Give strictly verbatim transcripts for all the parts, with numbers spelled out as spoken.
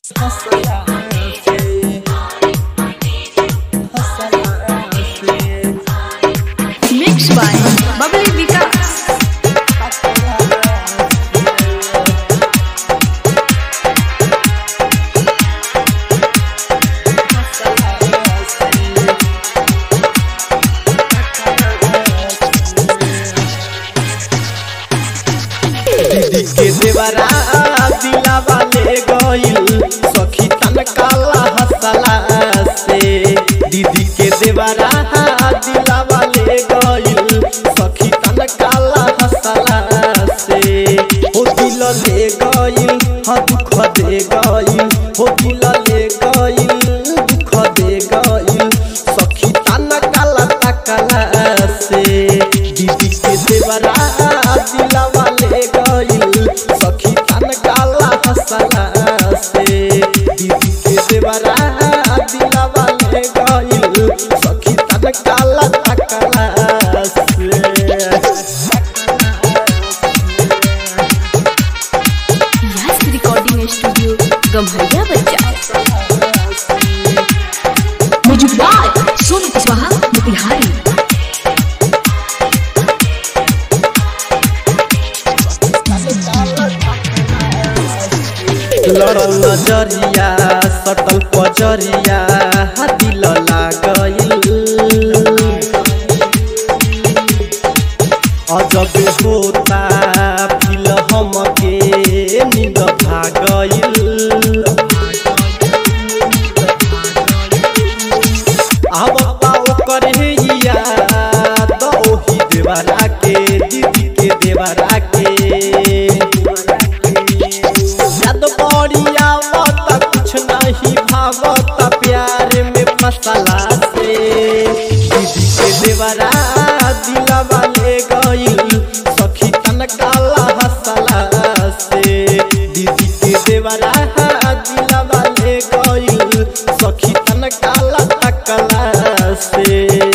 Mixed by Bubbly Vikas. दीदी के देवरा दिलावा ले गइल सखी तन काला हसला से। दीदी के देवरा दिलावा ले गइल सखी तन काला हसला से। हो दिल ले गइल हाँ दुख दे गइल, हो दिल ले गइल दुख दे गइल सखी तन काला तकला से। दीदी के देवरा दिलावा ले गइल सखी तन काला हसला से। दीदी के देवरा दिलावा ले गइल सखी तन काला तकला से। Yes Recording Studio गम्हरिया बच्चा। Music by Sonu Kushwaha Motihari. लड़ल नजरिया सटल पजरिया दिल लागल अजब होता फिल हमके नींद भागल। आवता ओकर याद ओही देवरा के, दीदी के देवरा के याद बढ़िया मत कुछ नहीं भावत प्यार में मसाला से। दीदी के देवरा दिलावा ले गइल सखी तन काला हसला से। दीदी के देवरा दिलावा ले गइल सखी तन काला तकला से।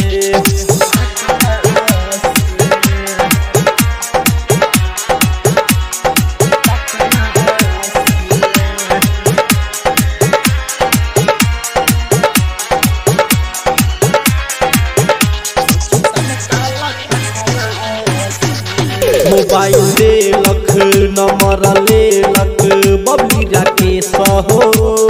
मोबाइल ले लख नंबर ले लख बबली राकेश हो।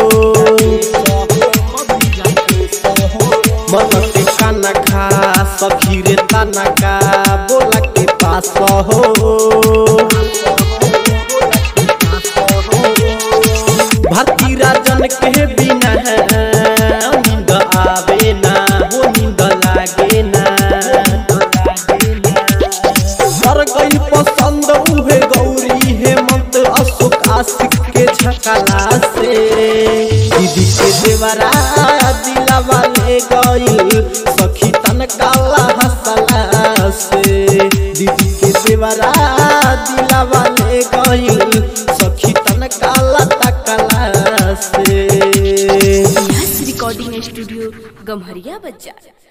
मन के खाना खा सखी रे ताना का बोला के पास हो। भारती राजन के बिना नींद आवे ना, वो नींद लागे ना। कर गई पसंद उहे गौरी हेमंत अशोक आशिक के झकला से। दीदी के देवरा दिलावा ले गइल सखी तन काला हसला से। दीदी के देवरा दिलावा ले गइल सखी तन काला तकला से। Yes Recording Studio गम्हरिया बच्चा।